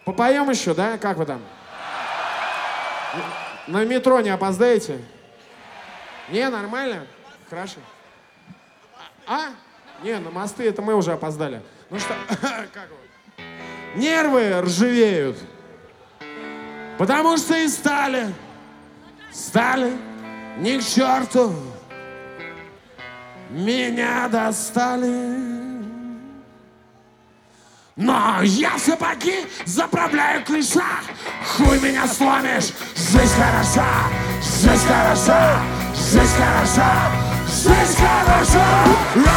Попоем еще, да? Как вы там? На метро не опоздаете? Не, нормально? Хорошо. А? Не, на мосты это мы уже опоздали. Ну что, как вы? Нервы ржавеют. Потому что и стали ни к черту. Меня достали. Но я в сапоги заправляю клиша. Хуй меня сломишь. Жизнь хороша, жизнь хороша, жизнь хороша, жизнь хороша.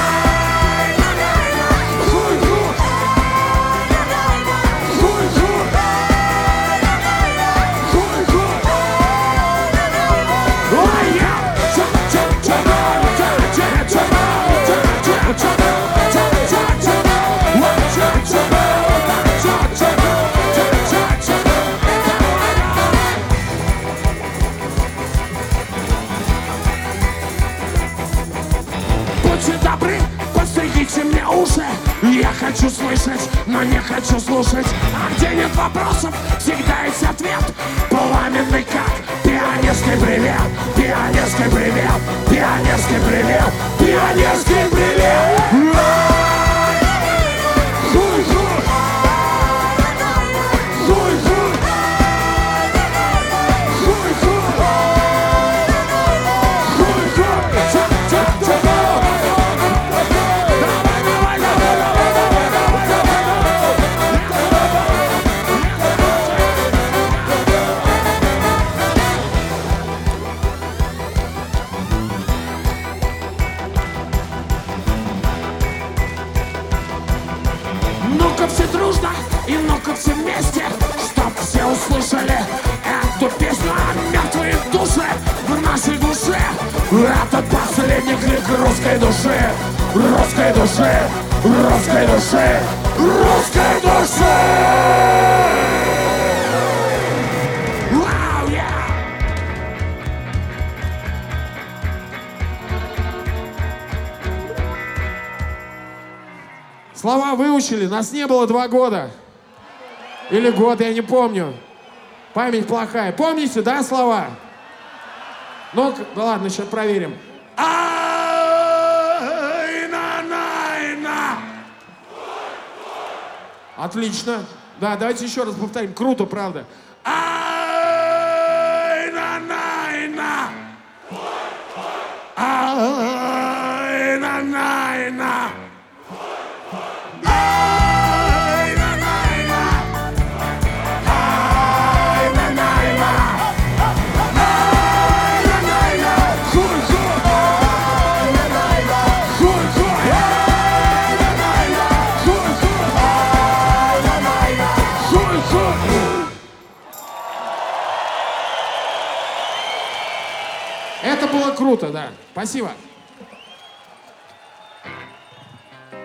Будьте добры, подстригите мне уши. Я хочу слышать, но не хочу слушать. А где нет вопросов, всегда есть ответ. Пламенный как пионерский привет, пионерский привет, пионерский привет, пионерский привет. Ну-ка все дружно и ну-ка все вместе, чтоб все услышали эту песню о мертвой душе в нашей душе. Это последний крик русской души, русской души, русской души, русской души. Вау, yeah! Слова выучили, нас не было 2 года. Или год, я не помню. Память плохая. Помните, да, слова? Ну, да ладно, сейчас проверим. Отлично. Да, давайте еще раз повторим. Круто, правда. Это было круто, да. Спасибо.